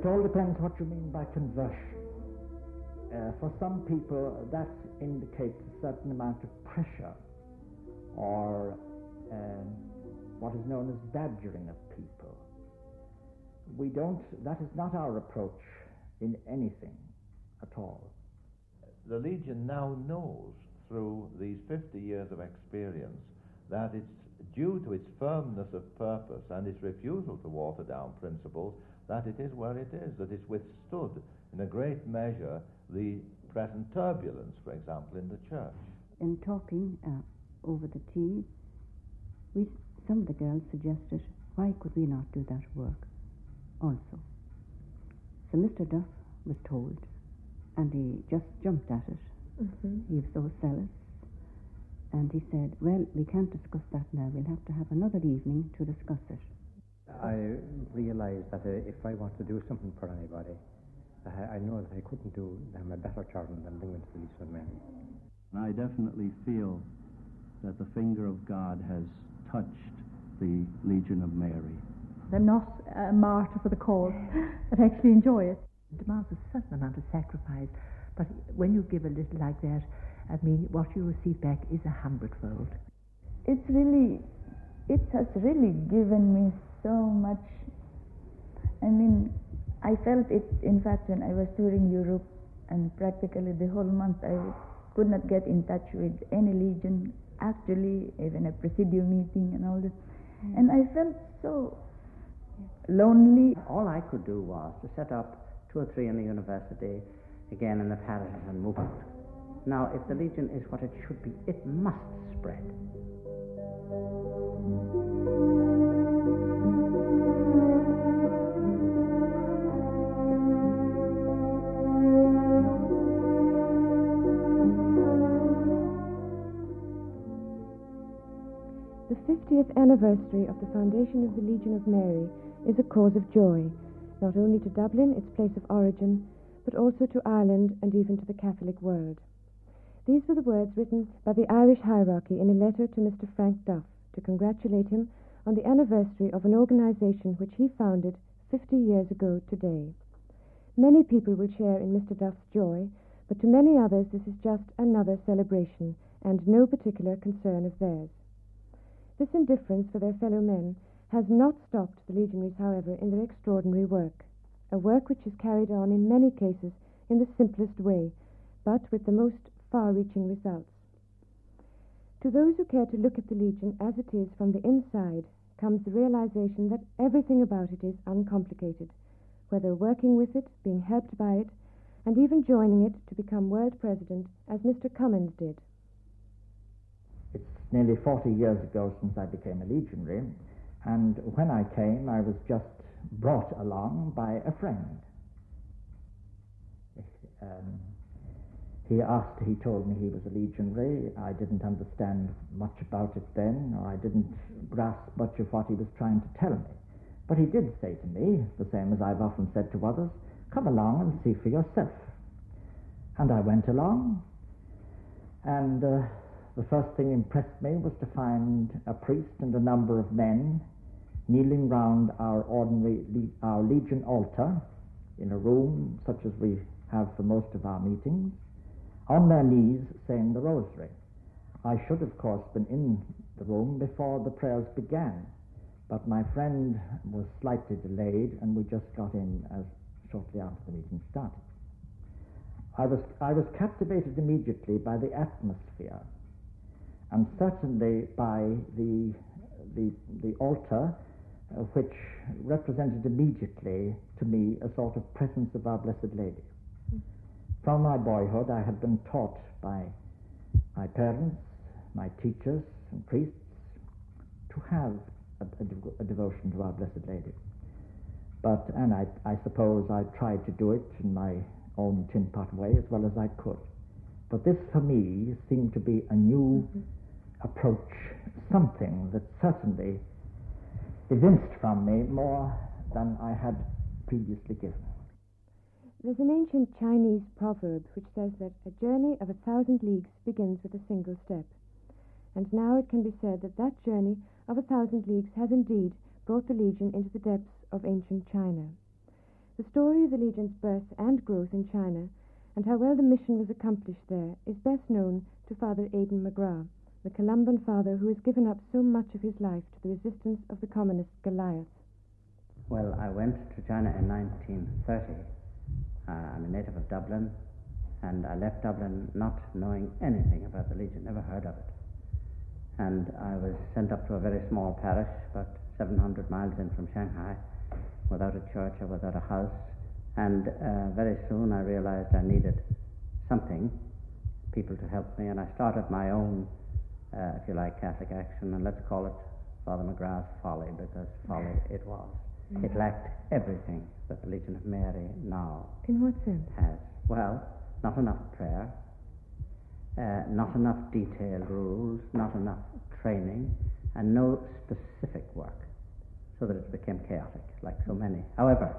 all depends what you mean by conversion. For some people, that indicates a certain amount of pressure or what is known as badgering of people. That is not our approach in anything at all. The Legion now knows through these 50 years of experience that it's due to its firmness of purpose and its refusal to water down principles that it is where it is, that it's withstood in a great measure the present turbulence, for example, in the church. In talking over the tea, some of the girls suggested, why could we not do that work also? So Mr. Duff was told, and he just jumped at it. He was so zealous. And he said, well, we can't discuss that now. We'll have to have another evening to discuss it. I realised that if I want to do something for anybody, I know that I couldn't do them a better turn than bring them to the Legion of Mary. I definitely feel that the finger of God has touched the Legion of Mary. I'm not a martyr for the cause, but I actually enjoy it. It demands a certain amount of sacrifice, but when you give a little like that, I mean, what you receive back is 100-fold. It has really given me so much. I mean, I felt it, in fact, when I was touring Europe, and practically the whole month I could not get in touch with any Legion, actually, even a Presidium meeting and all this. And I felt so lonely. All I could do was to set up 2 or 3 in the university, again in the parish, and move out. Now, if the Legion is what it should be, it must spread. The 50th anniversary of the foundation of the Legion of Mary is a cause of joy, not only to Dublin, its place of origin, but also to Ireland and even to the Catholic world. These were the words written by the Irish hierarchy in a letter to Mr. Frank Duff to congratulate him on the anniversary of an organization which he founded 50 years ago today. Many people will share in Mr. Duff's joy, but to many others this is just another celebration and no particular concern of theirs. This indifference for their fellow men has not stopped the legionaries, however, in their extraordinary work, a work which is carried on in many cases in the simplest way, but with the most far-reaching results. To those who care to look at the Legion as it is from the inside comes the realization that everything about it is uncomplicated, whether working with it, being helped by it, and even joining it to become world president, as Mr. Cummins did. It's nearly 40 years ago since I became a legionary, and when I came, I was just brought along by a friend. He told me he was a legionary. I didn't understand much about it then, or I didn't grasp much of what he was trying to tell me. But he did say to me, the same as I've often said to others, come along and see for yourself. And I went along, and the first thing impressed me was to find a priest and a number of men kneeling round our Legion altar in a room such as we have for most of our meetings, on their knees saying the rosary. I should, of course, been in the room before the prayers began, but my friend was slightly delayed, and we just got in shortly after the meeting started. I was captivated immediately by the atmosphere, and certainly by the altar, which represented immediately to me a sort of presence of Our Blessed Lady. From my boyhood, I had been taught by my parents, my teachers and priests to have a devotion to Our Blessed Lady. And I suppose I tried to do it in my own tin pot way as well as I could. But this, for me, seemed to be a new approach, something that certainly evinced from me more than I had previously given. There's an ancient Chinese proverb which says that a journey of 1,000 leagues begins with a single step. And now it can be said that that journey of 1,000 leagues has indeed brought the Legion into the depths of ancient China. The story of the Legion's birth and growth in China, and how well the mission was accomplished there, is best known to Father Aidan McGrath, the Columban father who has given up so much of his life to the resistance of the communist Goliath. Well, I went to China in 1930. I'm a native of Dublin, and I left Dublin not knowing anything about the Legion, never heard of it. And I was sent up to a very small parish, about 700 miles in from Shanghai, without a church or without a house. And very soon I realized I needed something, people to help me, and I started my own, if you like, Catholic action, and let's call it Father McGrath's Folly, because folly it was. It lacked everything that the Legion of Mary now In what sense? has. Well, not enough prayer, not enough detailed rules, not enough training, and no specific work, so that it became chaotic, like so many. However,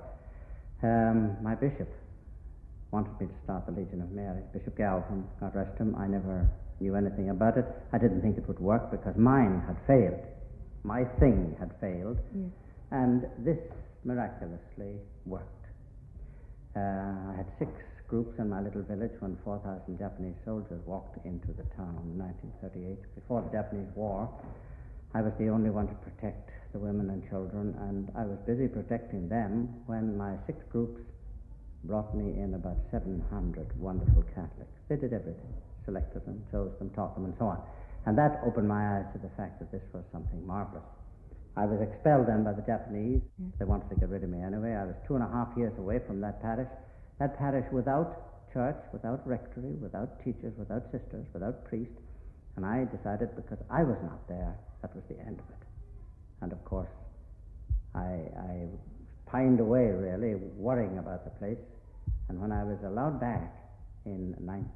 my bishop wanted me to start the Legion of Mary. Bishop Galvin, God rest him, I never knew anything about it. I didn't think it would work because mine had failed. My thing had failed. Yes. And this miraculously worked. I had 6 groups in my little village when 4,000 Japanese soldiers walked into the town in 1938. Before the Japanese War, I was the only one to protect the women and children, and I was busy protecting them when my 6 groups brought me in about 700 wonderful Catholics. They did everything, selected them, chose them, taught them, and so on. And that opened my eyes to the fact that this was something marvelous. I was expelled then by the Japanese. They wanted to get rid of me anyway. I was 2.5 years away from that parish. That parish without church, without rectory, without teachers, without sisters, without priest. And I decided because I was not there, that was the end of it. And of course, I pined away really, worrying about the place. And when I was allowed back in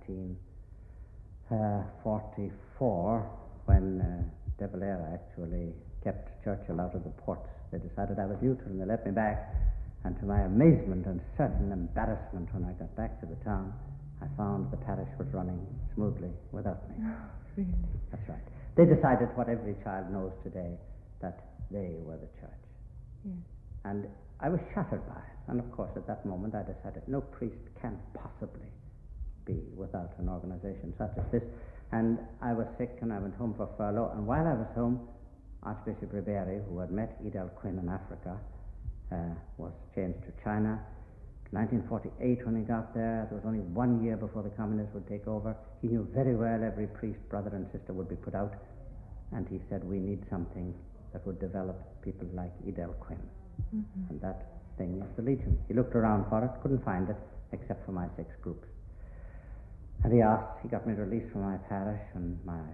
1944, when De Valera actually kept Churchill out of the ports, they decided I was neutral and they let me back. And to my amazement and certain embarrassment when I got back to the town, I found the parish was running smoothly without me. Oh, really? That's right. They decided what every child knows today, that they were the church. Yes. And I was shattered by it. And of course, at that moment, I decided no priest can possibly be without an organization such as this. And I was sick and I went home for furlough. And while I was home, Archbishop Riberi, who had met Edel Quinn in Africa, was changed to China. 1948, when he got there, there was only 1 year before the communists would take over. He knew very well every priest, brother and sister would be put out. And he said, we need something that would develop people like Edel Quinn. Mm-hmm. And that thing is the Legion. He looked around for it, couldn't find it, except for my 6 groups. And he got me released from my parish and my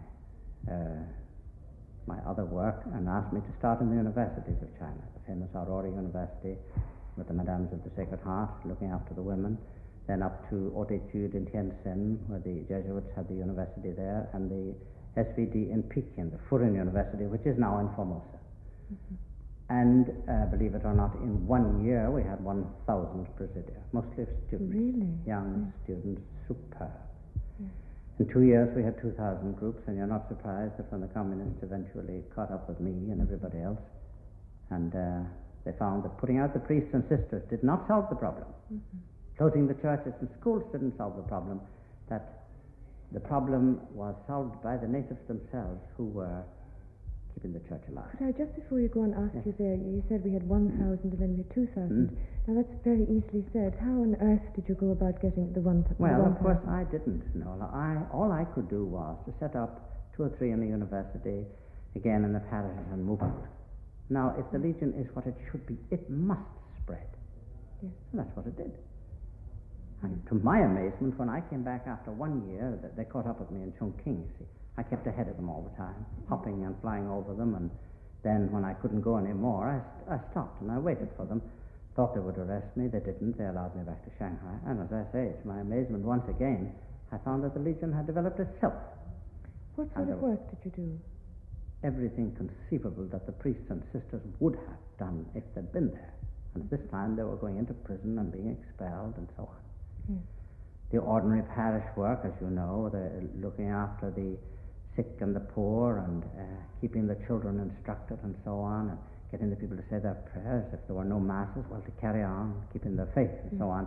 other work, and asked me to start in the universities of China, the famous Aurora University with the Madames of the Sacred Heart looking after the women, then up to Haute Etude in Tientsin, where the Jesuits had the university there, and the SVD in Peking, the Furin University, which is now in Formosa. Mm-hmm. And believe it or not, in 1 year we had 1,000 presidia, mostly of students, really? Young students, superb. In 2 years we had 2,000 groups, and you're not surprised that when the communists eventually caught up with me and everybody else, and they found that putting out the priests and sisters did not solve the problem. Mm-hmm. Closing the churches and schools didn't solve the problem, that the problem was solved by the natives themselves who were keeping the church alive. Could I, just before you go on, ask you there, you said we had 1,000 and then we had 2,000. Mm. Now that's very easily said. How on earth did you go about getting the 1,000? Well, of course I didn't know. All I could do was to set up 2 or 3 in the university, again in the parishes, and move out. Now, if the Legion is what it should be, it must spread. Yes. And that's what it did. And to my amazement, when I came back after 1 year, they caught up with me in Chongqing, you see. I kept ahead of them all the time, hopping and flying over them, and then when I couldn't go anymore, I stopped and I waited for them. Thought they would arrest me, they didn't. They allowed me back to Shanghai, and as I say, to my amazement, once again, I found that the Legion had developed itself. What sort of work did you do? Everything conceivable that the priests and sisters would have done if they'd been there. And at this time they were going into prison and being expelled and so on. Yes. The ordinary parish work, as you know, the looking after the sick and the poor, and keeping the children instructed and so on, and getting the people to say their prayers. If there were no masses, well, to carry on, keeping their faith, and so on.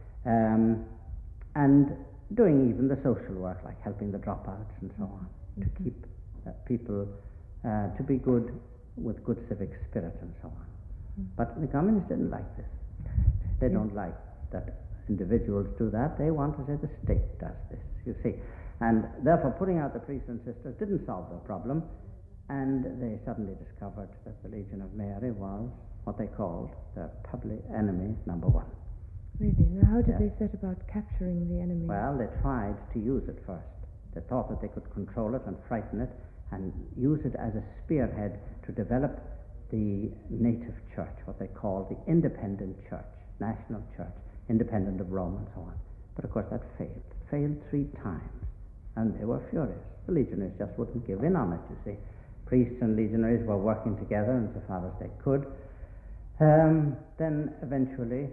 And doing even the social work, like helping the dropouts and so on, to keep people to be good, with good civic spirit and so on. But the communists didn't like this. They don't like that individuals do that. They want to say the state does this, you see. And therefore putting out the priests and sisters didn't solve the problem, and they suddenly discovered that the Legion of Mary was what they called the public enemy number one. Really? Now, how did they set about capturing the enemy? Well, they tried to use it first. They thought that they could control it and frighten it and use it as a spearhead to develop the native church, what they call the independent church, national church, independent of Rome and so on. But of course that failed. It failed 3 times. And they were furious. The legionaries just wouldn't give in on it, you see. Priests and legionaries were working together insofar as they could. Then eventually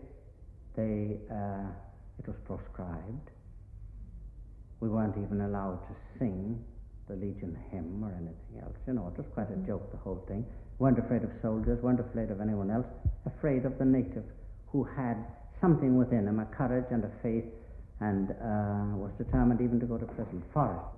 it was proscribed. We weren't even allowed to sing the Legion hymn or anything else. You know, it was quite a joke, the whole thing. Weren't afraid of soldiers, weren't afraid of anyone else, afraid of the native who had something within him, a courage and a faith, and was determined even to go to prison for it.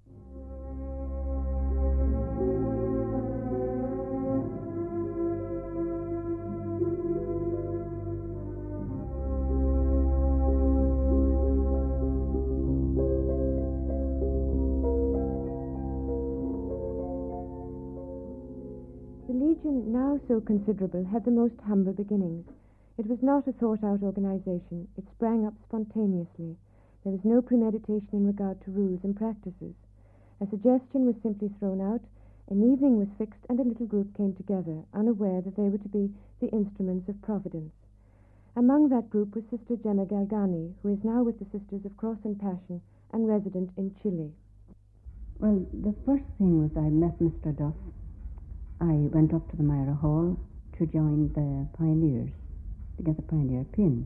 The Legion, now so considerable, had the most humble beginnings. It was not a thought-out organization. It sprang up spontaneously. There was no premeditation in regard to rules and practices. A suggestion was simply thrown out, an evening was fixed, and a little group came together, unaware that they were to be the instruments of Providence. Among that group was Sister Gemma Galgani, who is now with the Sisters of Cross and Passion and resident in Chile. Well, the first thing was I met Mr. Duff. I went up to the Myra Hall to join the pioneers, to get the pioneer pin.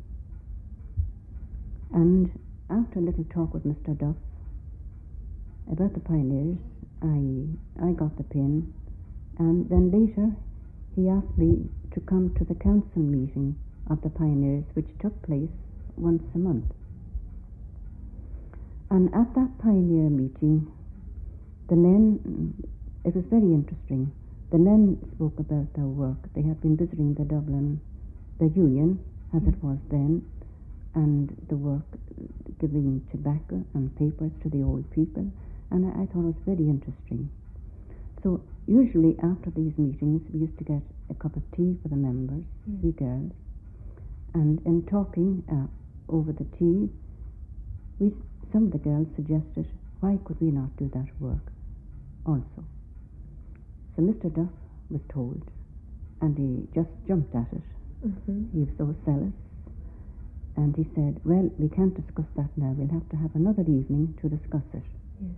And after a little talk with Mr. Duff about the pioneers, I got the pin, and then later he asked me to come to the council meeting of the pioneers, which took place once a month. And at that pioneer meeting, the men, it was very interesting. The men spoke about their work. They had been visiting the Union, as it was then, and the work giving tobacco and papers to the old people, and I thought it was very interesting. So usually after these meetings we used to get a cup of tea for the members, we girls, and in talking over the tea, some of the girls suggested, why could we not do that work also? So Mr. Duff was told, and he just jumped at it. He was so zealous. And he said, well, we can't discuss that now. We'll have to have another evening to discuss it. Yes.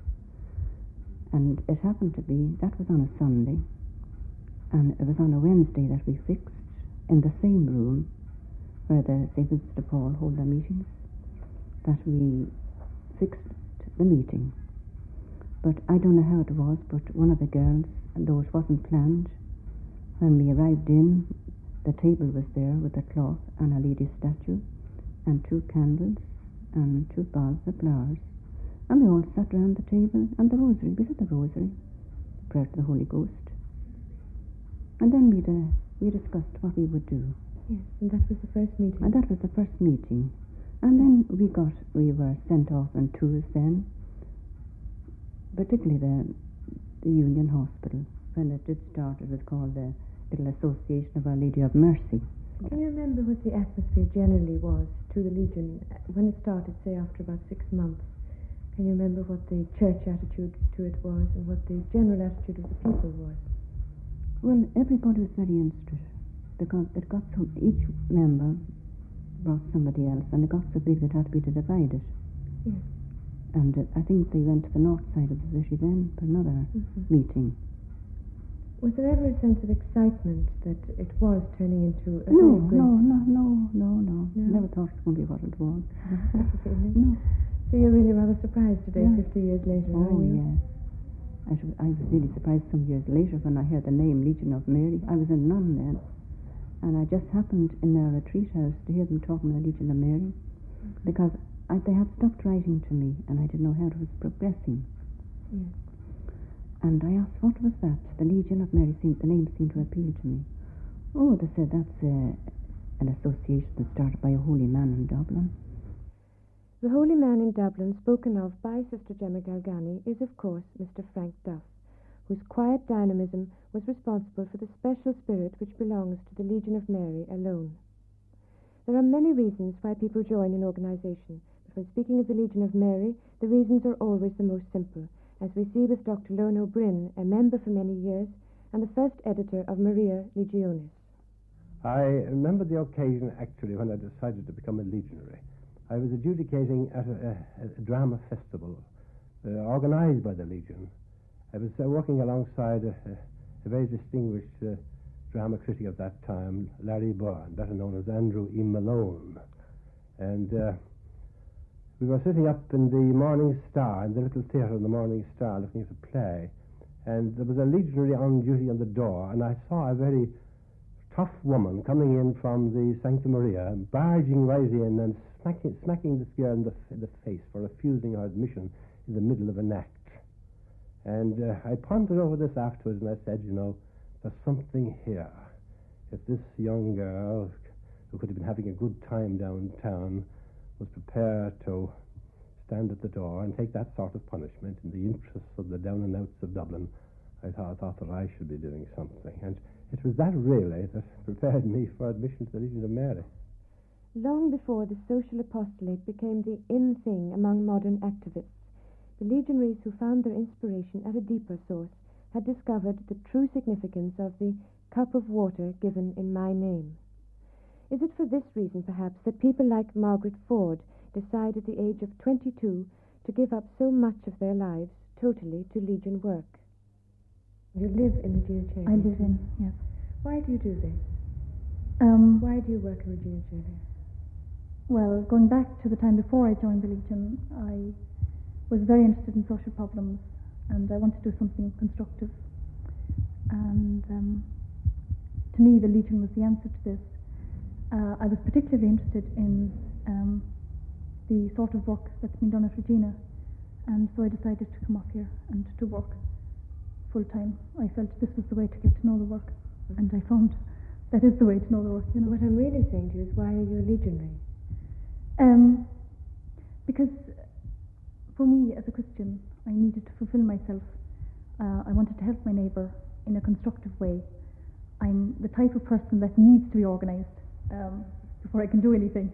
And it happened to be, that was on a Sunday, and it was on a Wednesday that we fixed in the same room where the St. Vincent de Paul hold their meetings, that we fixed the meeting. But I don't know how it was, but one of the girls, and though it wasn't planned, when we arrived in, the table was there with a cloth and a lady statue and 2 candles and 2 balls of flowers. And we all sat around the table and the rosary. We said the rosary, prayer to the Holy Ghost. And then we discussed what we would do. Yes, and that was the first meeting. And that was the first meeting. And then we were sent off on tours then, particularly the Union Hospital. When it did start, it was called the Little Association of Our Lady of Mercy. Can you remember what the atmosphere generally was to the Legion when it started, say, after about 6 months? Can you remember what the church attitude to it was and what the general attitude of the people was? Well, everybody was very interested because it got so, each member brought somebody else, and it got so big that it had to be divided. Yes. And I think they went to the north side of the city then for another meeting. Was there ever a sense of excitement that it was turning into a No. No? Never thought it was going to be what it was. Really? No. So you're really rather surprised today, 50 years later, are you? Yes. I was really surprised some years later when I heard the name Legion of Mary. I was a nun then, and I just happened in their retreat house to hear them talking about the Legion of Mary, because they had stopped writing to me, and I didn't know how it was progressing. Yes. And I asked, what was that? The Legion of Mary, the name seemed to appeal to me. Oh, they said that's an association that started by a holy man in Dublin. The holy man in Dublin spoken of by Sister Gemma Galgani is, of course, Mr. Frank Duff, whose quiet dynamism was responsible for the special spirit which belongs to the Legion of Mary alone. There are many reasons why people join an organization, but when speaking of the Legion of Mary, the reasons are always the most simple, as we see with Dr. Lorne O'Brien, a member for many years, and the first editor of Maria Legionis. I remember the occasion, actually, when I decided to become a legionary. I was adjudicating at a drama festival organized by the Legion. I was working alongside a very distinguished drama critic of that time, Larry Byrne, better known as Andrew E. Malone. And we were sitting up in the Morning Star, in the little theatre in the Morning Star, looking at a play. And there was a legionary on duty on the door, and I saw a very tough woman coming in from the Sancta Maria, barging right in and smacking this girl in the face for refusing her admission in the middle of an act. And I pondered over this afterwards, and I said, there's something here. If this young girl, who could have been having a good time downtown, was prepared to stand at the door and take that sort of punishment in the interests of the down and outs of Dublin, I thought that I should be doing something. And it was that really that prepared me for admission to the Legion of Mary. Long before the social apostolate became the in thing among modern activists, the legionaries who found their inspiration at a deeper source had discovered the true significance of the cup of water given in my name. Is it for this reason, perhaps, that people like Margaret Ford decide at the age of 22 to give up so much of their lives totally to Legion work? You live in Regina Coeli? I live in, yes. Why do you do this? Why do you work in Regina Coeli? Well, going back to the time before I joined the Legion, I was very interested in social problems, and I wanted to do something constructive. And to me, the Legion was the answer to this. I was particularly interested in the sort of work that's been done at Regina, and so I decided to come up here and to work full-time. I felt this was the way to get to know the work, and I found that is the way to know the work. What I'm really saying to you is, why are you a legionary? Because for me, as a Christian, I needed to fulfill myself. I wanted to help my neighbour in a constructive way. I'm the type of person that needs to be organised before I can do anything.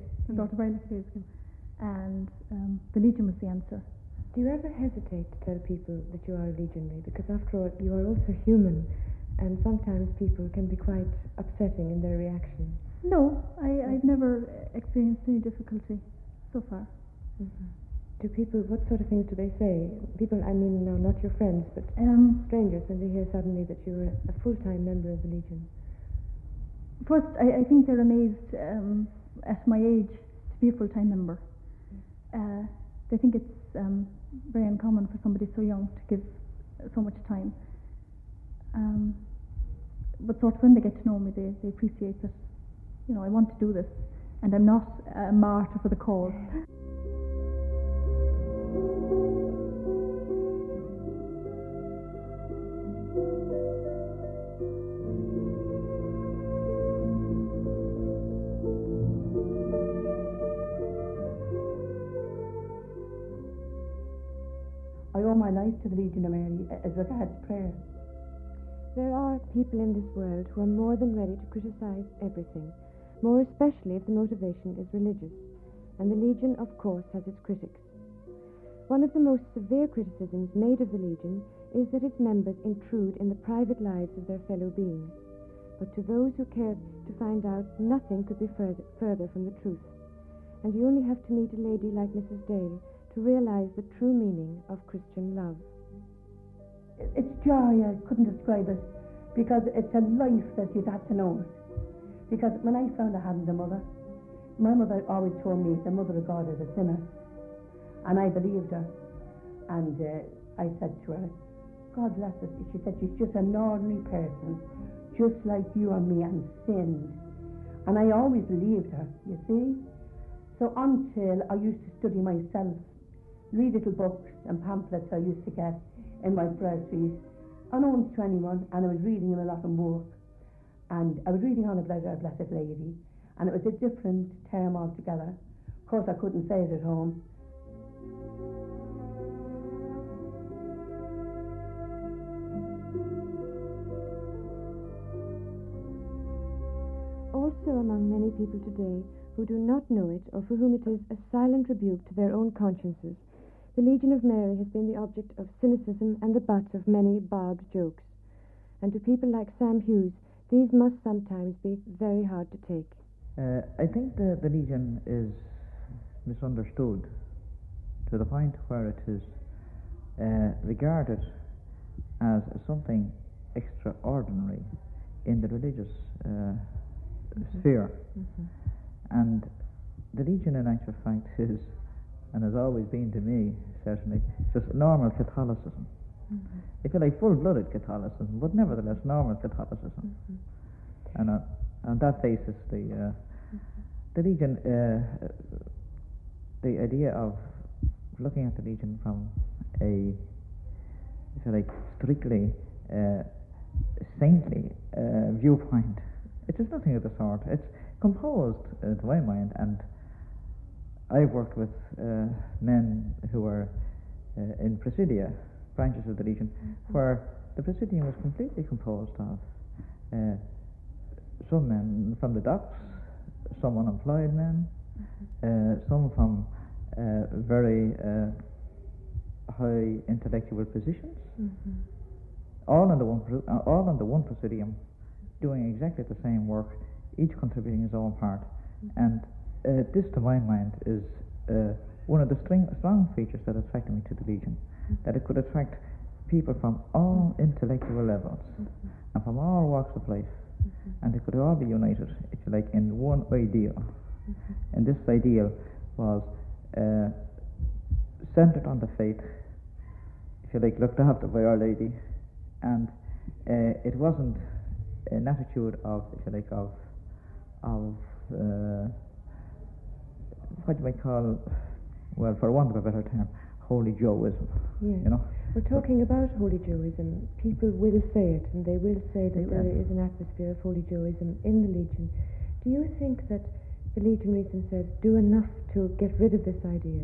And the Legion was the answer. Do you ever hesitate to tell people that you are a legionary? Because after all, you are also human, and sometimes people can be quite upsetting in their reaction. No, I've never experienced any difficulty so far. Mm-hmm. Do people, what sort of things do they say? People, I mean, now not your friends, but strangers, when they hear suddenly that you're a full-time member of the Legion. First, I think they're amazed at my age to be a full-time member. They think it's very uncommon for somebody so young to give so much time. But sort of when they get to know me, they appreciate that, I want to do this, and I'm not a martyr for the cause. I owe my life to the Legion of Mary as regards prayer. There are people in this world who are more than ready to criticize everything, more especially if the motivation is religious, and the Legion, of course, has its critics. One of the most severe criticisms made of the Legion is that its members intrude in the private lives of their fellow beings. But to those who care to find out, nothing could be further from the truth. And you only have to meet a lady like Mrs. Dale to realize the true meaning of Christian love. It's joy, I couldn't describe it, because it's a life that you'd have to know it. Because when I found I hadn't a mother, my mother always told me the mother of God is a sinner. And I believed her. And I said to her, God bless her, she said she's just an ordinary person, just like you and me, and sinned. And I always believed her, you see. So until I used to study myself, read little books and pamphlets I used to get in my groceries, unknown to anyone, and I was reading them a lot in work. And I was reading on about Our Blessed Lady, and it was a different term altogether. Of course, I couldn't say it at home. Also among many people today who do not know it, or for whom it is a silent rebuke to their own consciences, the Legion of Mary has been the object of cynicism and the butt of many barbed jokes. And to people like Sam Hughes, these must sometimes be very hard to take. I think the Legion is misunderstood to the point where it is regarded as something extraordinary in the religious sphere. And the Legion, in actual fact, is, and has always been to me, certainly, just normal Catholicism. If you like, full-blooded Catholicism, but nevertheless normal Catholicism. And on that basis, the Legion, the idea of looking at the Legion from a, if you like, strictly saintly viewpoint, it is nothing of the sort. It's composed, to my mind, and I've worked with men who were in Presidia, branches of the Legion, where the Presidium was completely composed of some men from the docks, some unemployed men, some from very high intellectual positions, all under one Presidium, doing exactly the same work, each contributing his own part. And this, to my mind, is one of the strong features that attracted me to the Legion, that it could attract people from all intellectual levels and from all walks of life, and they could all be united, if you like, in one ideal. And this ideal was centered on the faith, if you like, looked after by Our Lady, and it wasn't an attitude of, if you like, of what you might call, well, for want of a better term, Holy Joeism. Yes. You know? We're talking about Holy Joeism. People will say it, and they will say that there is an atmosphere of Holy Joeism in the Legion. Do you think that the Legion Reason says do enough to get rid of this idea?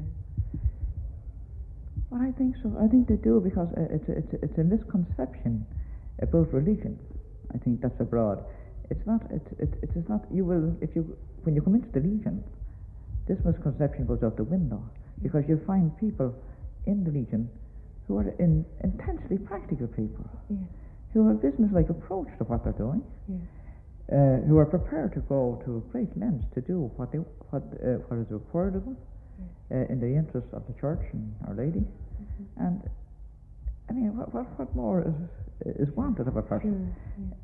Well, I think so. I think they do, because it's a misconception about religion. I think that's abroad. It's not. It is not. You will, when you come into the Legion, this misconception goes out the window, because you find people in the Legion who are intensely practical people, who have a business-like approach to what they're doing, who are prepared to go to great lengths to do what is required of them in the interests of the Church and Our Lady. And I mean, what more is wanted of a person?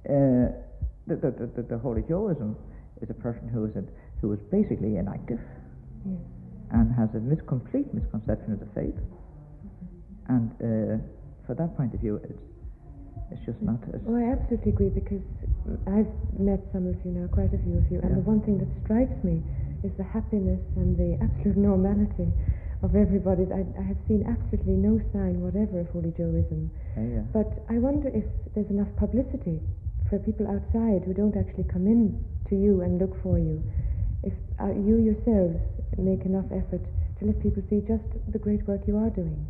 The Holy Joeism is a person who is basically inactive and has a complete misconception of the faith. And for that point of view, it's just not. Oh, I absolutely agree, because I've met some of you now, quite a few of you, and the one thing that strikes me is the happiness and the absolute normality of everybody. I have seen absolutely no sign whatever of Holy Joeism. But I wonder if there's enough publicity for people outside who don't actually come in to you and look for you. If you yourselves make enough effort to let people see just the great work you are doing.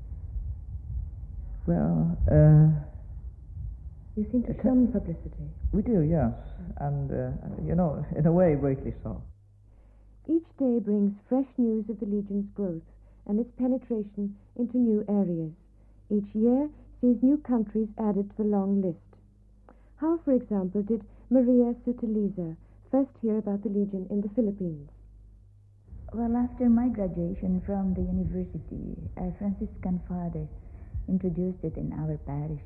Well, you seem to shun publicity. We do, yes, and in a way, rightly so. Each day brings fresh news of the Legion's growth and its penetration into new areas. Each year sees new countries added to the long list. How, for example, did Maria Suteliza first hear about the Legion in the Philippines? Well, after my graduation from the university, a Franciscan father introduced it in our parish.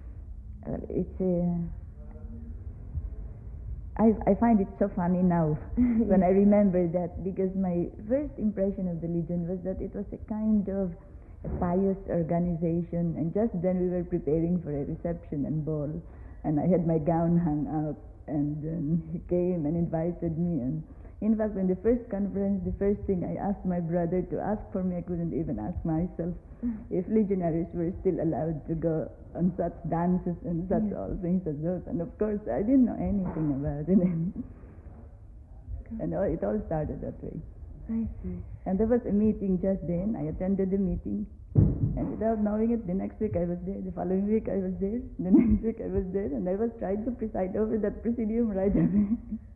I find it so funny now when I remember that, because my first impression of the Legion was that it was a kind of a pious organization, and just then we were preparing for a reception and ball, and I had my gown hung up, and he came and invited me. And in fact, in the first conference, the first thing I asked my brother to ask for me, I couldn't even ask myself, if legionaries were still allowed to go on such dances and such all things as those. And of course, I didn't know anything about it. And it all started that way. I see. And there was a meeting just then. I attended the meeting, and without knowing it, the next week I was there, the following week I was there, the next week I was there, and I was trying to preside over that presidium right away.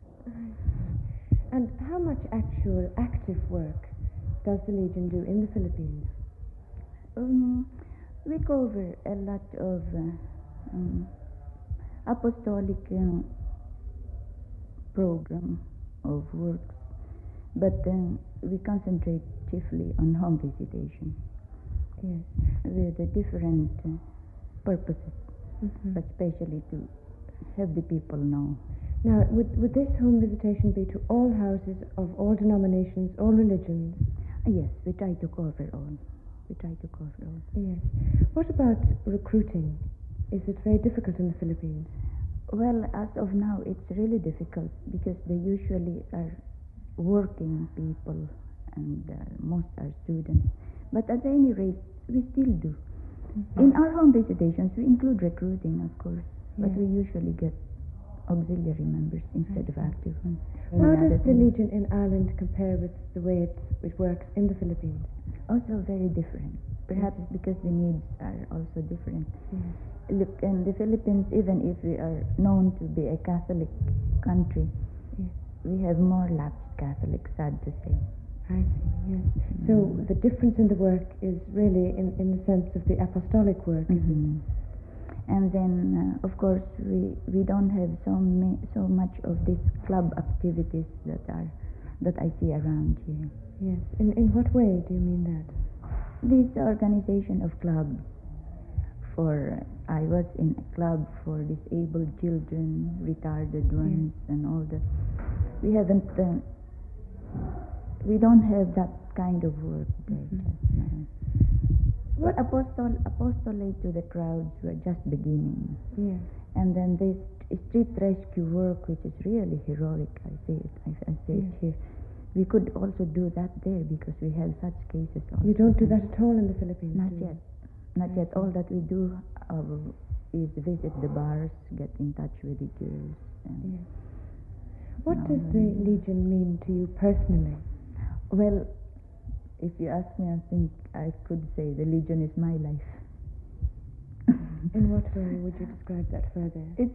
And how much actual active work does the Legion do in the Philippines? We cover a lot of apostolic program of works, but we concentrate chiefly on home visitation. Yes, with the different purposes, but especially to have the people know. Now, would this home visitation be to all houses of all denominations, all religions? Yes, we try to cover all. Yes. What about recruiting? Is it very difficult in the Philippines? Well, as of now, it's really difficult because they usually are working people and most are students. But at any rate, we still do. In our home visitations, we include recruiting, of course, but we usually get auxiliary members instead of active ones. How does the Legion in Ireland compare with the way it works in the Philippines? Also very different, perhaps because the needs are also different. Look, in the Philippines, even if we are known to be a Catholic country, we have more lapsed Catholics, sad to say. I see, yes. So the difference in the work is really in the sense of the apostolic work, isn't it? And then, of course, we don't have so much of these club activities that I see around here. Yes. In what way do you mean that? This organization of clubs I was in a club for disabled children, retarded ones, and all that. We don't have that kind of work there. What apostolate to the crowds were just beginning. Yes. And then this street rescue work, which is really heroic, I say it here. We could also do that there because we have such cases also. You don't do that at all in the Philippines? Not yet. All that we do is visit the bars, get in touch with the girls. What does the Legion mean to you personally? Well, if you ask me, I think I could say the Legion is my life. In what way would you describe that further? It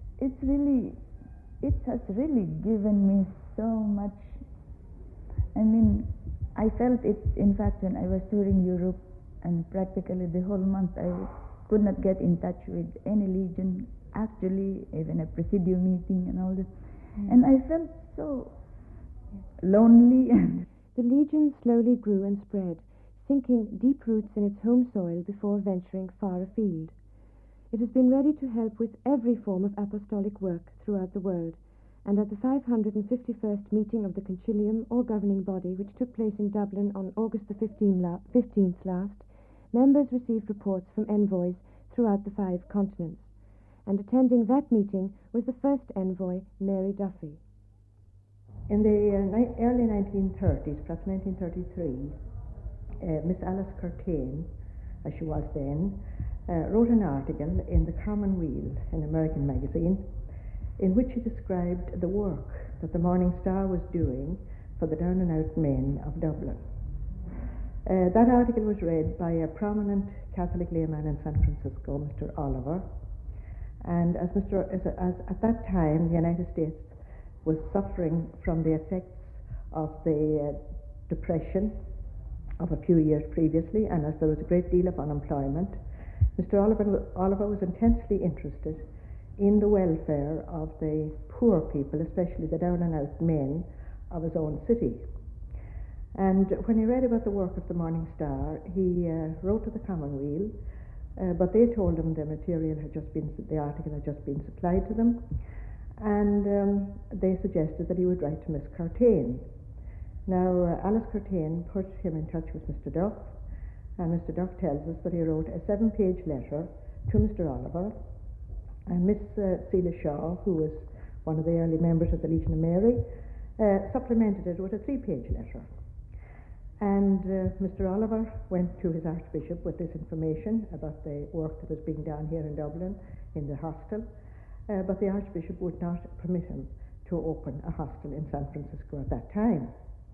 has really given me so much. I mean, I felt it, in fact, when I was touring Europe, and practically the whole month I could not get in touch with any Legion, actually, even a presidium meeting and all that. And I felt so lonely. The Legion slowly grew and spread, sinking deep roots in its home soil before venturing far afield. It has been ready to help with every form of apostolic work throughout the world, and at the 551st meeting of the Concilium, or governing body, which took place in Dublin on August the 15th last, members received reports from envoys throughout the 5 continents. And attending that meeting was the first envoy, Mary Duffy. In the early 1930s, perhaps 1933, Miss Alice Curtain, as she was then, wrote an article in the Commonweal, an American magazine, in which she described the work that the Morning Star was doing for the down and out men of Dublin. That article was read by a prominent Catholic layman in San Francisco, Mr. Oliver, and as at that time the United States was suffering from the effects of the depression of a few years previously, and as there was a great deal of unemployment, Mr. Oliver was intensely interested in the welfare of the poor people, especially the down and out men of his own city. And when he read about the work of the Morning Star, he wrote to the Commonweal, but they told him the article had just been supplied to them, and they suggested that he would write to Miss Curtain. Now, Alice Curtain put him in touch with Mr. Duff, And Mr. Duff tells us that he wrote a 7-page letter to Mr. Oliver, and Miss Celia Shaw, who was one of the early members of the Legion of Mary, supplemented it with a 3-page letter. And Mr. Oliver went to his Archbishop with this information about the work that was being done here in Dublin in the hostel, but the Archbishop would not permit him to open a hostel in San Francisco at that time.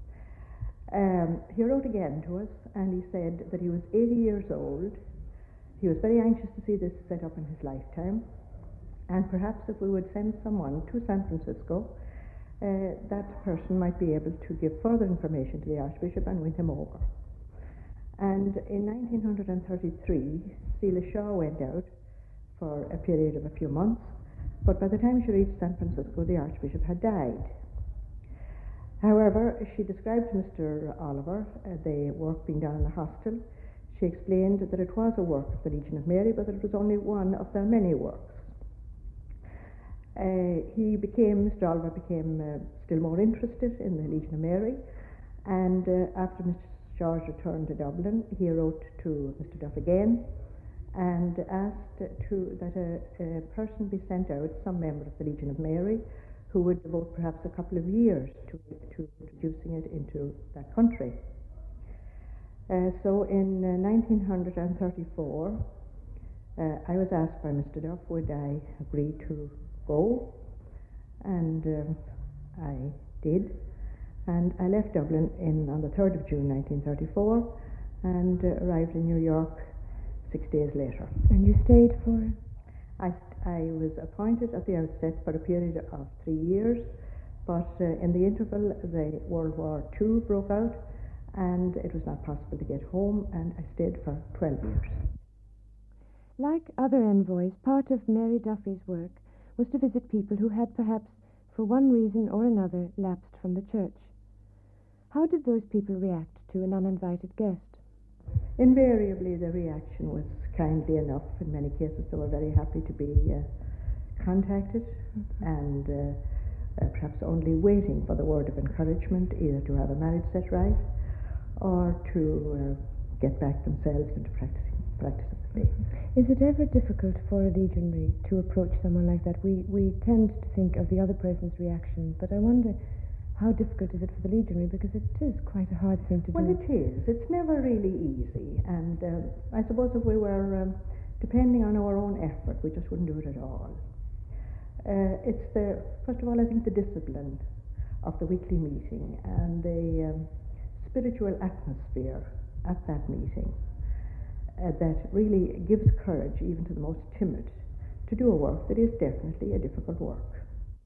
He wrote again to us, and he said that he was 80 years old. He was very anxious to see this set up in his lifetime, and perhaps if we would send someone to San Francisco, that person might be able to give further information to the Archbishop and win him over. And in 1933, Celia Shaw went out for a period of a few months, but by the time she reached San Francisco, the Archbishop had died. However, she described to Mr. Oliver the work being done in the hostel. She explained that it was a work of the Legion of Mary, but that it was only one of their many works. Mr. Oliver became still more interested in the Legion of Mary, and after Mr. Shaw's return to Dublin, he wrote to Mr. Duff again and asked that a person be sent out, some member of the Legion of Mary, who would devote perhaps a couple of years to introducing it into that country. So in 1934, I was asked by Mr. Duff would I agree to go, and I did, and I left Dublin on the 3rd of June 1934 and arrived in New York 6 days later. And you stayed for? I was appointed at the outset for a period of 3 years, but in the interval the World War II broke out and it was not possible to get home, and I stayed for 12 years. Like other envoys, part of Mary Duffy's work was to visit people who had perhaps, for one reason or another, lapsed from the church. How did those people react to an uninvited guest? Invariably, the reaction was kindly enough. In many cases, they were very happy to be contacted, and perhaps only waiting for the word of encouragement, either to have a marriage set right or to get back themselves into practicing the faith. Is it ever difficult for a legionary to approach someone like that? We tend to think of the other person's reaction, but I wonder how difficult is it for the legionary, because it is quite a hard thing to do. Well, it is. It's never really easy, and I suppose if we were depending on our own effort, we just wouldn't do it at all. It's first of all, I think the discipline of the weekly meeting and the spiritual atmosphere at that meeting that really gives courage even to the most timid to do a work that is definitely a difficult work.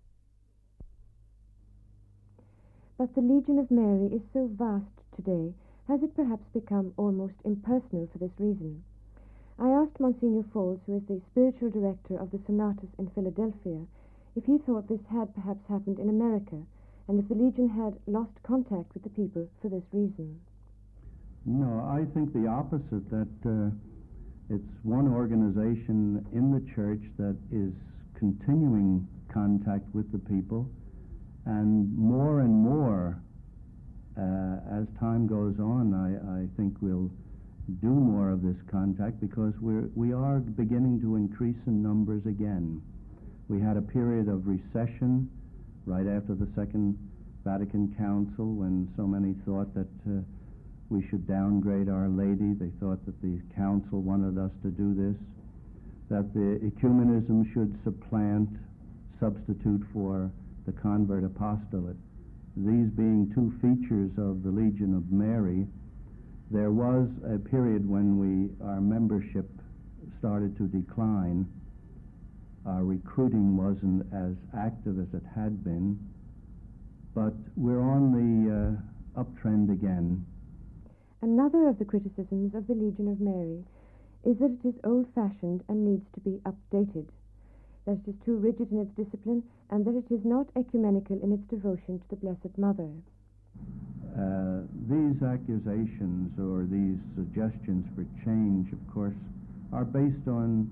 But the Legion of Mary is so vast today, has it perhaps become almost impersonal for this reason? I asked Monsignor Falls, who is the spiritual director of the Sonatas in Philadelphia, if he thought this had perhaps happened in America, and if the Legion had lost contact with the people for this reason. No, I think the opposite, that it's one organization in the church that is continuing contact with the people, and more as time goes on, I think we'll do more of this contact, because we are beginning to increase in numbers again. We had a period of recession right after the Second Vatican Council, when so many thought that we should downgrade Our Lady. They thought that the Council wanted us to do this, that the ecumenism should substitute for the convert apostolate. These being two features of the Legion of Mary, there was a period when our membership started to decline. Our recruiting wasn't as active as it had been, but we're on the uptrend again. Another of the criticisms of the Legion of Mary is that it is old-fashioned and needs to be updated, that it is too rigid in its discipline, and that it is not ecumenical in its devotion to the Blessed Mother. These accusations or these suggestions for change, of course, are based on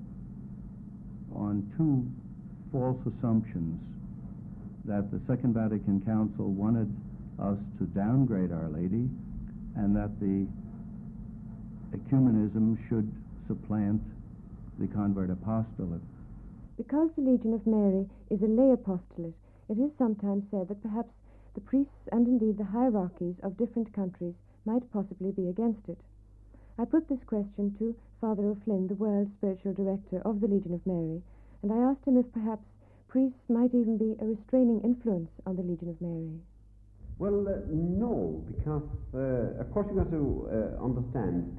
two false assumptions: that the Second Vatican Council wanted us to downgrade Our Lady, and that the ecumenism should supplant the convert apostolate. Because the Legion of Mary is a lay apostolate, it is sometimes said that perhaps the priests and indeed the hierarchies of different countries might possibly be against it. I put this question to Father O'Flynn, the World Spiritual Director of the Legion of Mary, and I asked him if perhaps priests might even be a restraining influence on the Legion of Mary. Well, no, because of course you've got to understand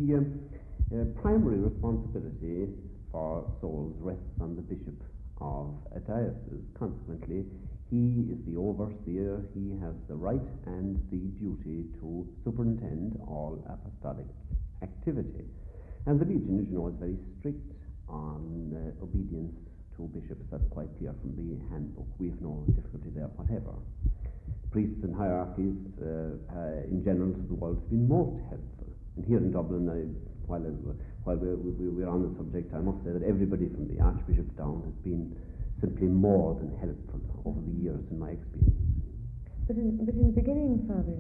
the primary responsibility for souls rests on the bishop of a diocese. Consequently, he is the overseer, he has the right and the duty to superintend all apostolic activity. And the Legion, as you know, is very strict on obedience to bishops. That's quite clear from the handbook. We have no difficulty there whatever. Priests and hierarchies in general to the world have been most helpful. And here in Dublin, while we're on the subject, I must say that everybody from the Archbishop down has been simply more than helpful over the years in my experience. But in the beginning, Father,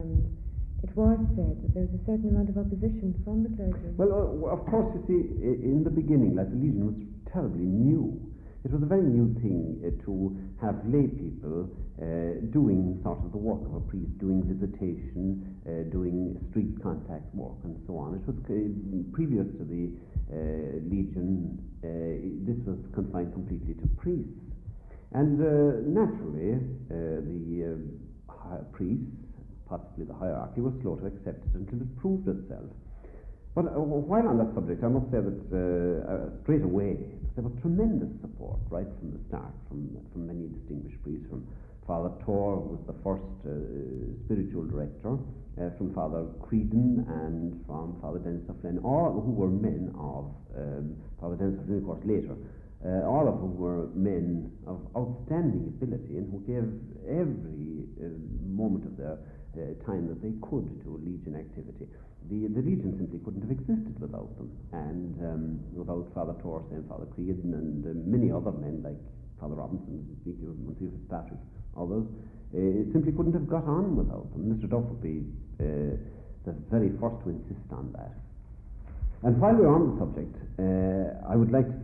it was said that there was a certain amount of opposition from the clergy. Well, of course, you see, in the beginning, like the Legion was terribly new. It was a very new thing to have lay people doing sort of the work of a priest, doing visitation, doing street contact work, and so on. It was previous to the Legion. This was confined completely to priests, and naturally, the priests, possibly the hierarchy, was slow to accept it until it proved itself. But while on that subject, I must say that straight away there was tremendous support right from the start from many distinguished priests, from Father Torr, who was the first spiritual director, from Father Creedon and from Father Dennis O'Flynn, all who were men of, Father Dennis O'Flynn of course later, all of whom were men of outstanding ability and who gave every moment of their time that they could to Legion activity. The Legion simply couldn't have existed without them, and without Father Torr and Father Creedon and many other men like Father Robinson, Monsignor Fitzpatrick, others, it simply couldn't have got on without them. Mr. Duff would be the very first to insist on that. And while we're on the subject, I would like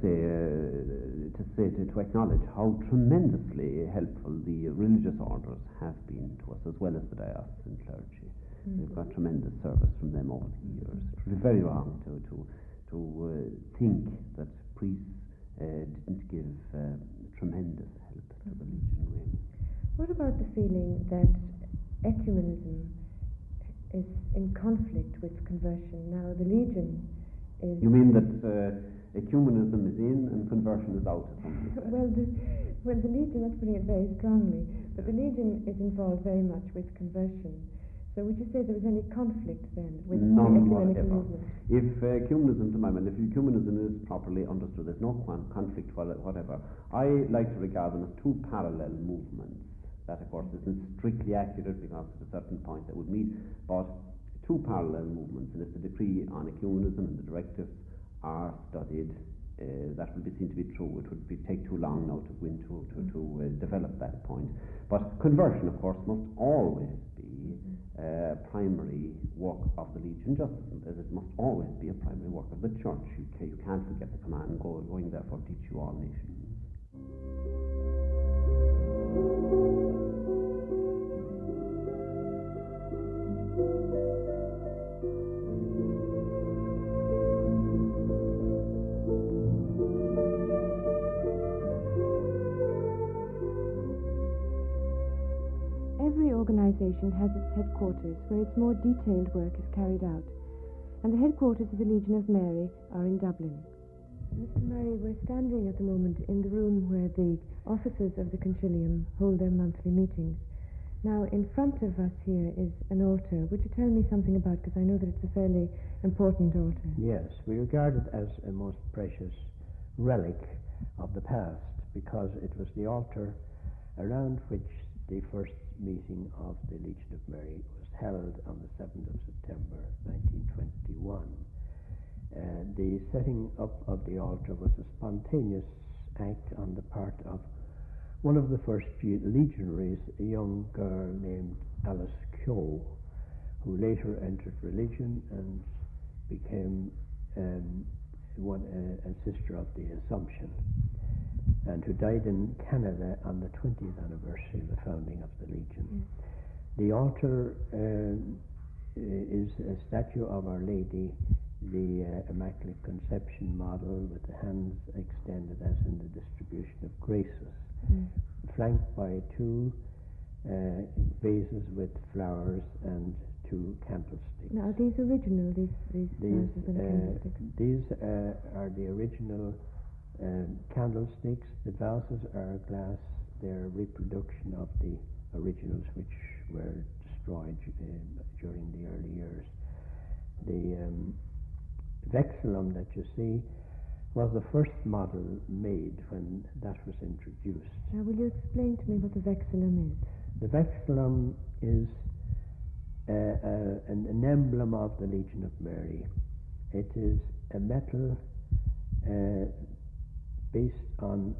to acknowledge how tremendously helpful the religious orders have been to us, as well as the diocesan clergy. We've got tremendous service from them over the years. It would be very wrong to think that priests didn't give tremendous help to the Legion, really. What about the feeling that ecumenism is in conflict with conversion? Now, the Legion is... You mean that ecumenism is in and conversion is out? Well, the Legion, that's putting it very strongly, but the Legion is involved very much with conversion. So would you say there was any conflict then with the ecumenical movement? If ecumenism, to my mind, if ecumenism is properly understood, there's no conflict whatever. I like to regard them as two parallel movements. That, of course, isn't strictly accurate because at a certain point they would meet, but two parallel movements. And if the decree on ecumenism and the directives are studied, that will be seen to be true. It would take too long now to go into to develop that point. But conversion, of course, must always be primary work of the Legion, just as it must always be a primary work of the Church. You can't forget the command, going therefore teach you all nations. Every organization has its headquarters where its more detailed work is carried out, and the headquarters of the Legion of Mary are in Dublin. Mr. Murray, we're standing at the moment in the room where the officers of the Concilium hold their monthly meetings. Now, in front of us here is an altar. Would you tell me something about it, because I know that it's a fairly important altar? Yes, we regard it as a most precious relic of the past, because it was the altar around which the first meeting of the Legion of Mary was held on the 7th of September 1921. The setting up of the altar was a spontaneous act on the part of one of the first few legionaries, a young girl named Alice Keogh, who later entered religion and became a sister of the Assumption, and who died in Canada on the 20th anniversary of the founding of the Legion. The altar is a statue of Our Lady, the Immaculate Conception model, with the hands extended as in the distribution of graces, flanked by two vases with flowers and two candlesticks. Now, are these original, these vases and candlesticks? These are the original candlesticks. The vases are glass. They're a reproduction of the originals, which were destroyed during the early years. The vexillum that you see was the first model made when that was introduced. Now, will you explain to me what the vexillum is? The vexillum is an emblem of the Legion of Mary. It is a metal based on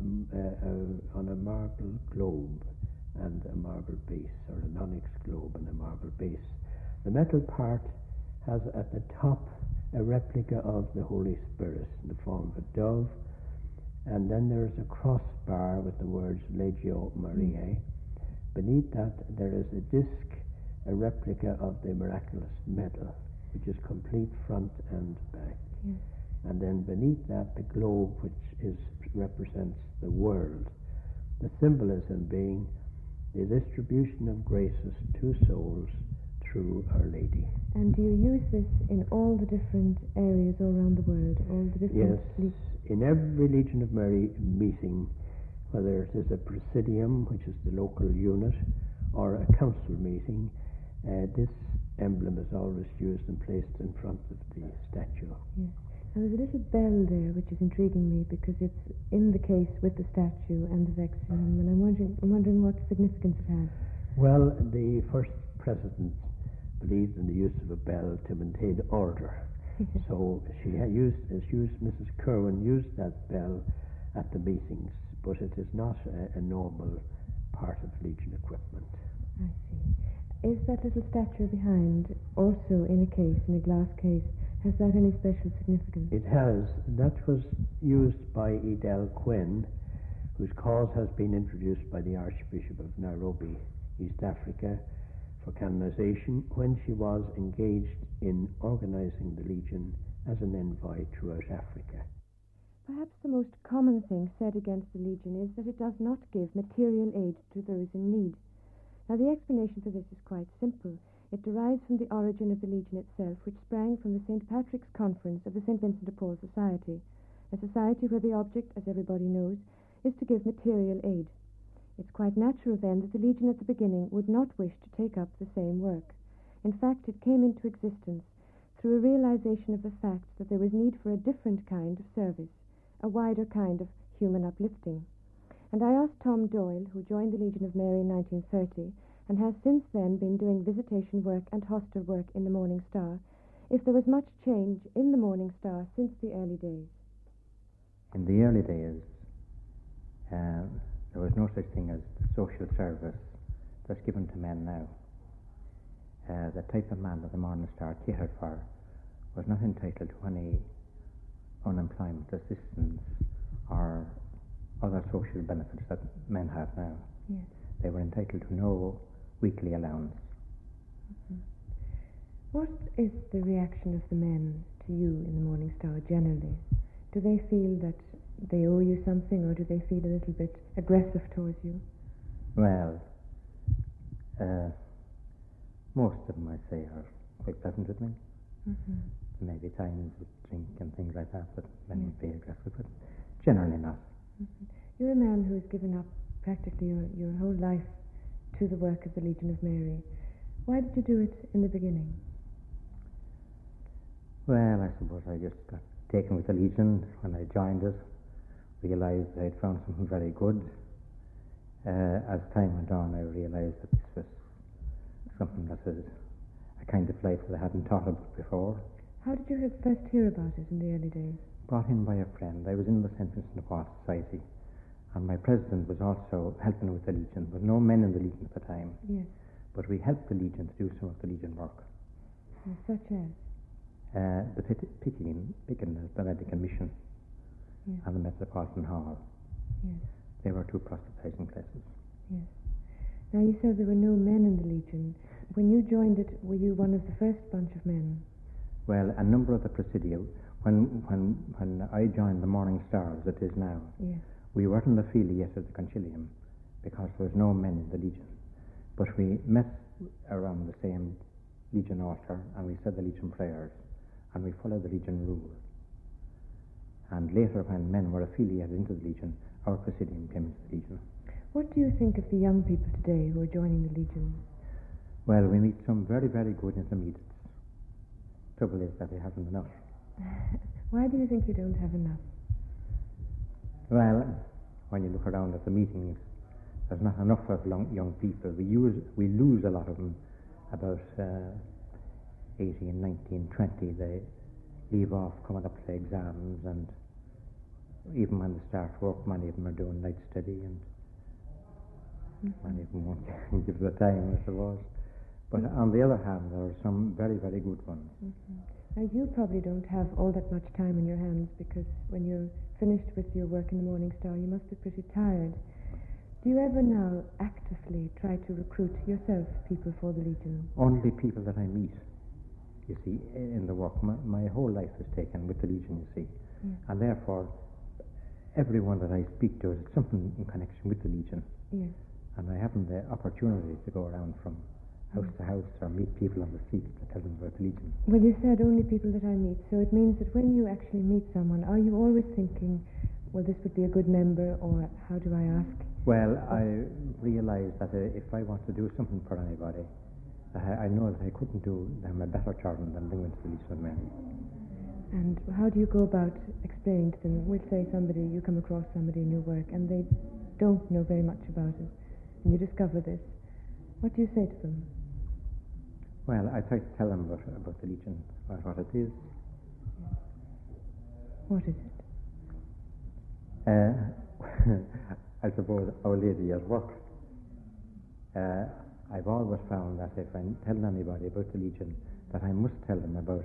a marble globe and a marble base, or an onyx globe and a marble base. The metal part has at the top a replica of the Holy Spirit in the form of a dove, and then there's a crossbar with the words Legio Mariae. Beneath that there is a disc, a replica of the miraculous medal, which is complete front and back. Yes. And then beneath that the globe, which represents the world. The symbolism being the distribution of graces to souls through Our Lady. And do you use this in all the different areas all around the world? All the different Yes, in every Legion of Mary meeting, whether it is a presidium, which is the local unit, or a council meeting, this emblem is always used and placed in front of the statue. Yes. And there's a little bell there which is intriguing me because it's in the case with the statue and the vexillum, and I'm wondering what significance it has. Well, the first president believed in the use of a bell to maintain order. So Mrs. Kerwin used that bell at the meetings, but it is not a normal part of Legion equipment. I see. Is that little statue behind also in a case, in a glass case? Has that any special significance? It has. That was used by Edel Quinn, whose cause has been introduced by the Archbishop of Nairobi, East Africa, for canonization when she was engaged in organizing the Legion as an envoy throughout Africa. Perhaps the most common thing said against the Legion is that it does not give material aid to those in need. Now, the explanation for this is quite simple. It derives from the origin of the Legion itself, which sprang from the St. Patrick's Conference of the St. Vincent de Paul Society, a society where the object, as everybody knows, is to give material aid. It's quite natural, then, that the Legion at the beginning would not wish to take up the same work. In fact, it came into existence through a realization of the fact that there was need for a different kind of service, a wider kind of human uplifting. And I asked Tom Doyle, who joined the Legion of Mary in 1930, and has since then been doing visitation work and hostel work in the Morning Star, if there was much change in the Morning Star since the early days. In the early days, there was no such thing as the social service that's given to men now. The type of man that the Morning Star catered for was not entitled to any unemployment assistance or other social benefits that men have now. Yes. They were entitled to no weekly allowance. Mm-hmm. What is the reaction of the men to you in the Morning Star generally? Do they feel that they owe you something, or do they feel a little bit aggressive towards you? Well, most of them, I say, are quite pleasant with me. Mm-hmm. There may be times with drink and things like that, but men would be aggressive, but generally not. Mm-hmm. You're a man who has given up practically your whole life to the work of the Legion of Mary. Why did you do it in the beginning? Well, I suppose I just got taken with the Legion when I joined it, realized I'd found something very good. As time went on, I realized that this was something that was a kind of life that I hadn't thought about before. How did you first hear about it in the early days? Brought in by a friend. I was in the St. Vincent de Paul Society, and my president was also helping with the Legion. There were no men in the Legion at the time. Yes. But we helped the Legion to do some of the Legion work. Such as? the Pickens, the Medical Mission, Yes. and the Metropolitan Hall. Yes. They were two proselytizing places. Yes. Now you said there were no men in the Legion. When you joined it, were you one of the first bunch of men? Well, a number of the Presidio, when I joined the Morning Star, as it is now, Yes. we weren't affiliated to the Concilium because there was no men in the Legion. But we met around the same Legion altar, and we said the Legion prayers, and we followed the Legion rules. And later, when men were affiliated into the Legion, our Presidium came into the Legion. What do you think of the young people today who are joining the Legion? Well, we meet some very, very good intermediates. Trouble is that we haven't enough. Why do you think you don't have enough? Well, when you look around at the meetings, there's not enough of young people. We lose a lot of them about 18, 19, 20. They leave off coming up to the exams, and even when they start work, many of them are doing night study, and many of them won't give the time, I suppose. But on the other hand, there are some very, very good ones. Now, you probably don't have all that much time in your hands, because when you're finished with your work in the Morning Star, you must be pretty tired. Do you ever now actively try to recruit yourself people for the Legion? Only people that I meet, you see, in the work. My whole life is taken with the Legion, you see. Yes. And therefore, everyone that I speak to is something in connection with the Legion. Yes. And I haven't the opportunity to go around from house to house or meet people on the street to tell them about the Legion. Well, you said only people that I meet, so it means that when you actually meet someone, are you always thinking, well, this would be a good member, or how do I ask? Well, I realize that if I want to do something for anybody, I know that I couldn't do them a better turn than bring them to the Legion of Mary. And how do you go about explaining to them? We'll say you come across somebody in your work, and they don't know very much about it, and you discover this. What do you say to them? Well, I try to tell them about the Legion, what it is. What is it? I suppose Our Lady at work. I've always found that if I tell anybody about the Legion, that I must tell them about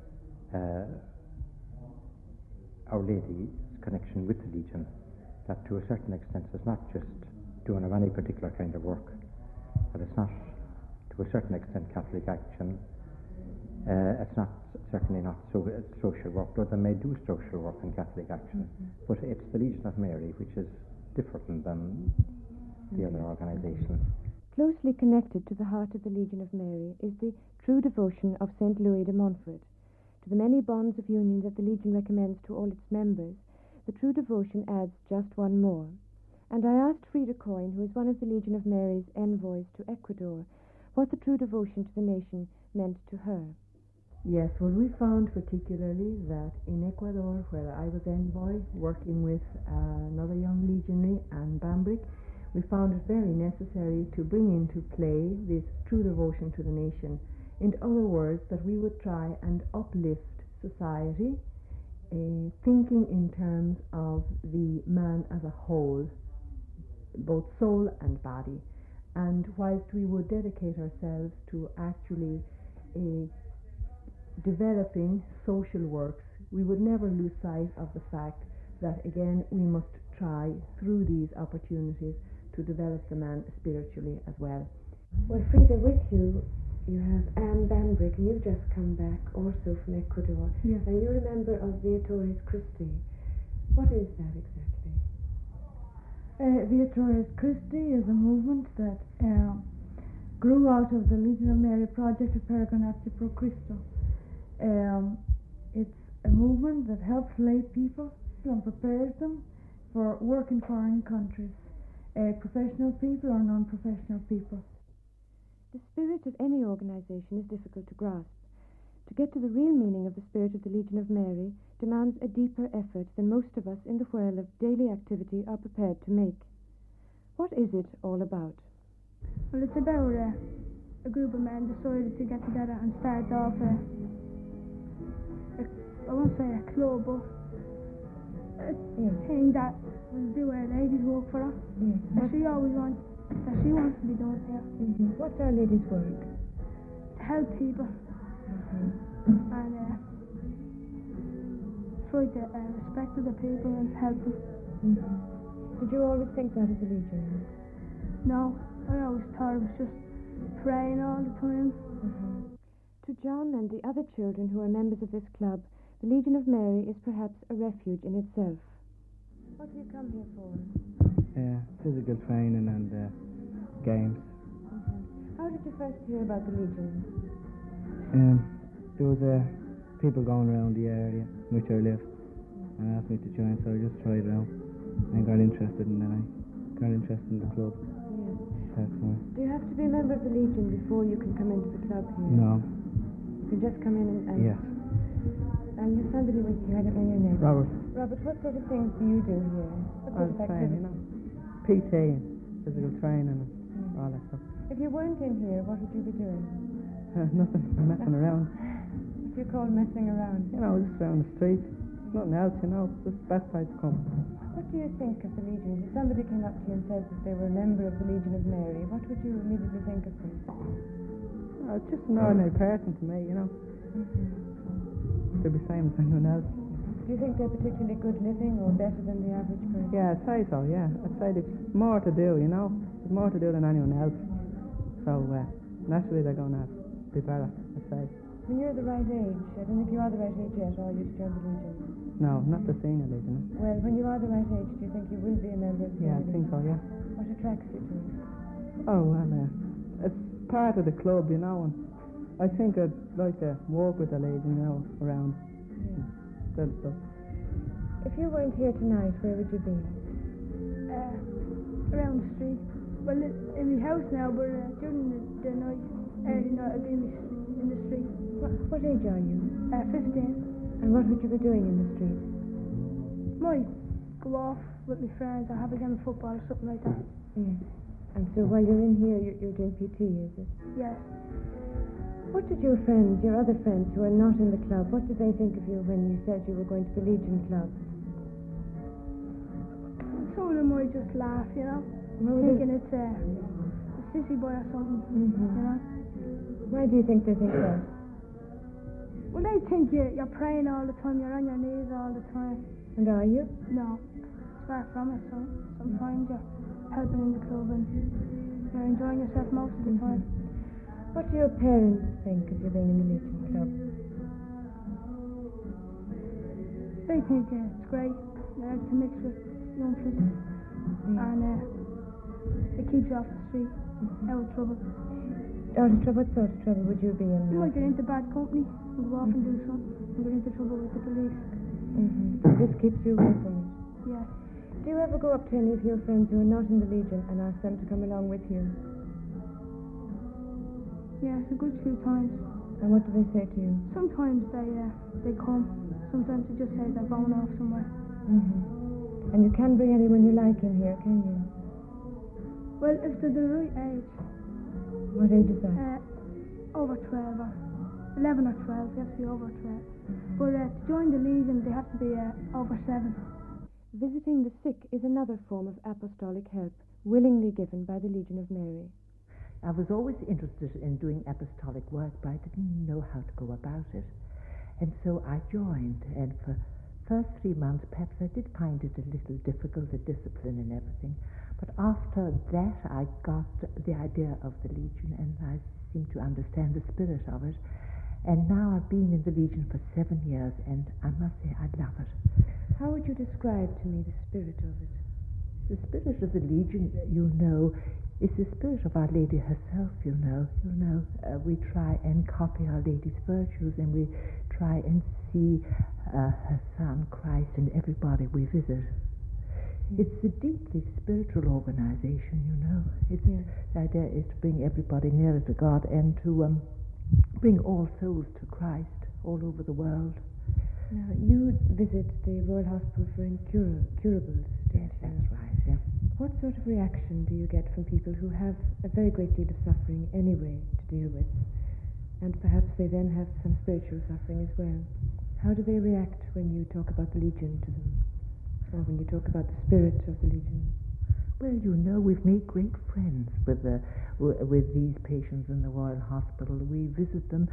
Our Lady's connection with the Legion, that to a certain extent it's not just doing of any particular kind of work, but it's not, to a certain extent, Catholic action. It's certainly not social work, though they may do social work in Catholic action, but it's the Legion of Mary which is different than the other organisations. Closely connected to the heart of the Legion of Mary is the true devotion of St. Louis de Montfort. To the many bonds of union that the Legion recommends to all its members, the true devotion adds just one more. And I asked Frida Coyne, who is one of the Legion of Mary's envoys to Ecuador, what the true devotion to the nation meant to her. Yes, well, we found particularly that in Ecuador, where I was envoy, working with another young legionary, Anne Bambrick, we found it very necessary to bring into play this true devotion to the nation. In other words, that we would try and uplift society, thinking in terms of the man as a whole, both soul and body. And whilst we would dedicate ourselves to actually developing social works, we would never lose sight of the fact that, again, we must try through these opportunities to develop the man spiritually as well. Well, Frida, with you, you have Anne Bambrick, and you've just come back also from Ecuador. Yes. And you're a member of Viatores Christi. What is that exactly? Viatores Christi is a movement that grew out of the Legion of Mary project of Peregrinatio Pro Christo. It's a movement that helps lay people and prepares them for work in foreign countries, professional people or non-professional people. The spirit of any organization is difficult to grasp. To get to the real meaning of the spirit of the Legion of Mary demands a deeper effort than most of us in the whirl of daily activity are prepared to make. What is it all about? Well, it's about a group of men decided to get together and start off I won't say a club, but a thing that will do a lady's work for her. That she always wants, that she wants to be done here. What's Our Lady's work? To help people. And try to respect other people and help them. Did you always think that of the Legion? No, I always thought it was just praying all the time. To John and the other children who are members of this club, the Legion of Mary is perhaps a refuge in itself. What do you come here for? Physical training and games. How did you first hear about the Legion? There was people going around the area in which I lived and asked me to join, so I just tried it out and got interested in it. I got interested in the club. That's why. Do you have to be a member of the Legion before you can come into the club here? No. You can just come in and... Yes. And you have somebody with you, I don't know your name. Robert. Robert, what sort of things do you do here? What sort of activities? PT and physical training and all that stuff. If you weren't in here, what would you be doing? Nothing, messing around. What do you call messing around? Just around the street. Nothing else, just the best place to come. What do you think of the Legion? If somebody came up to you and said that they were a member of the Legion of Mary, what would you immediately think of them? It's just an ordinary person to me, They're the same as anyone else. Do you think they're particularly good living or better than the average person? Yeah, I'd say so, yeah. I'd say there's more to do, There's more to do than anyone else. So, naturally they're going to be better, I'd say. When you're the right age, I don't think you are the right age yet, are you, to join the Legion? No, not the senior Legion. Well, when you are the right age, do you think you will be a member of the Yeah, I Legion? think so, yeah. What attracts you to it? Oh, well, it's part of the club, and I think I'd like to work with the Legion, around. That stuff. If you weren't here tonight, where would you be? Around the street. Well, in my house now, but during the night, early night, I'd be in the street. What age are you? 15. And what would you be doing in the street? Might go off with my friends or have a game of football or something like that. Yes. And so while you're in here, you're doing PT, is it? Yes. What did your friends, your other friends who are not in the club, what did they think of you when you said you were going to the Legion Club? Some of them might just laugh, thinking it's a sissy boy or something, Why do you think they think that? Well, they think you're praying all the time, you're on your knees all the time. And are you? No, far from it. So sometimes you're helping in the club and you're enjoying yourself most of the time. What do your parents think of you being in the Legion Club? They think it's great. They like to mix with young kids. And it keeps you off the street, out of trouble. Out of trouble? What sort of trouble would you be in? You might get into bad company and go off and do something and get into trouble with the police. So this keeps you away from it? Yes. Do you ever go up to any of your friends who are not in the Legion and ask them to come along with you? Yes, a good few times. And what do they say to you? Sometimes they come. Sometimes they just say they're going off somewhere. And you can bring anyone you like in here, can you? Well, if they're the right age. What age is that? Over 12 or 11 or 12. They have to be over 12. But to join the Legion, they have to be over 7. Visiting the sick is another form of apostolic help, willingly given by the Legion of Mary. I was always interested in doing apostolic work, but I didn't know how to go about it. And so I joined, and for the first 3 months, perhaps I did find it a little difficult, the discipline and everything. But after that, I got the idea of the Legion, and I seemed to understand the spirit of it. And now I've been in the Legion for 7 years, and I must say I love it. How would you describe to me the spirit of it? The spirit of the Legion, is the spirit of Our Lady herself, we try and copy Our Lady's virtues, and we try and see her Son Christ in everybody we visit. It's a deeply spiritual organization, The idea is to bring everybody nearer to God and to bring all souls to Christ all over the world. Now, you visit the Royal Hospital for Incurables. Yes, that's right, yeah. What sort of reaction do you get from people who have a very great deal of suffering anyway to deal with, and perhaps they then have some spiritual suffering as well? How do they react when you talk about the Legion to them, or when you talk about the spirit of the Legion? Well, we've made great friends with these patients in the Royal Hospital. We visit them,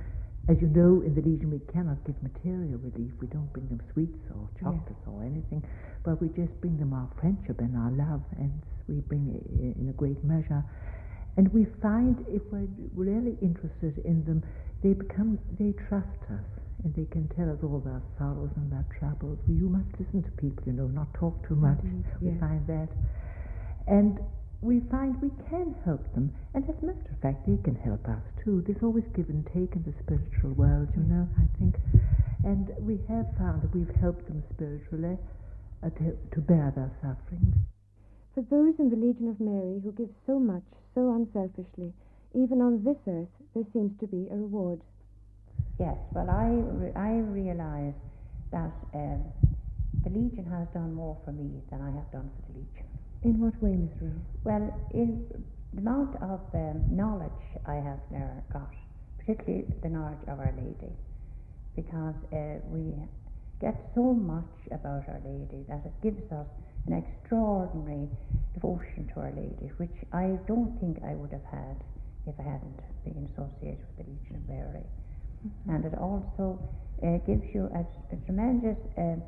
As you know, in the Legion we cannot give material relief. We don't bring them sweets or chocolates or anything, but we just bring them our friendship and our love, and we bring it in a great measure. And we find if we're really interested in them, they trust us, and they can tell us all their sorrows and their troubles. You must listen to people, not talk too much. We find that. And we find we can help them, and as a matter of fact, they can help us too. There's always give and take in the spiritual world, I think. And we have found that we've helped them spiritually to bear their sufferings. For those in the Legion of Mary who give so much, so unselfishly, even on this earth, there seems to be a reward. Yes, well, I realise that the Legion has done more for me than I have done for the Legion. In what way, Miss Rose? Well, in the amount of knowledge I have there got, particularly the knowledge of Our Lady, because we get so much about Our Lady that it gives us an extraordinary devotion to Our Lady, which I don't think I would have had if I hadn't been associated with the Legion of Mary. Mm-hmm. And it also gives you a tremendous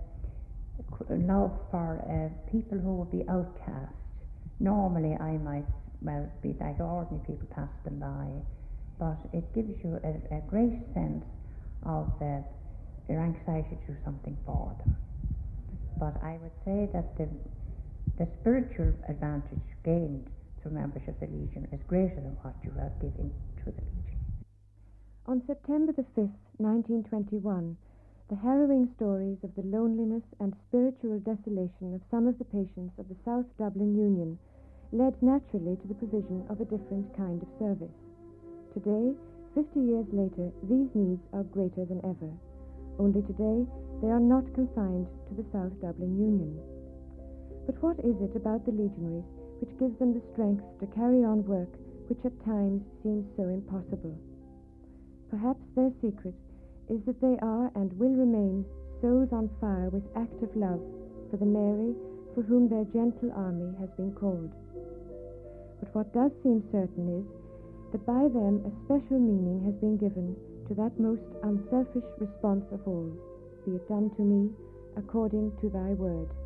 love for people who would be outcast. Normally I might be like ordinary people, pass them by, but it gives you a great sense of their anxiety to do something for them. But I would say that the spiritual advantage gained through membership of the Legion is greater than what you have given to the Legion. On September the 5th, 1921, the harrowing stories of the loneliness and spiritual desolation of some of the patients of the South Dublin Union led naturally to the provision of a different kind of service. Today, 50 years later, these needs are greater than ever. Only today, they are not confined to the South Dublin Union. But what is it about the Legionaries which gives them the strength to carry on work which at times seems so impossible? Perhaps their secret is that they are and will remain souls on fire with active love for the Mary for whom their gentle army has been called. But what does seem certain is that by them a special meaning has been given to that most unselfish response of all, be it done to me according to thy word.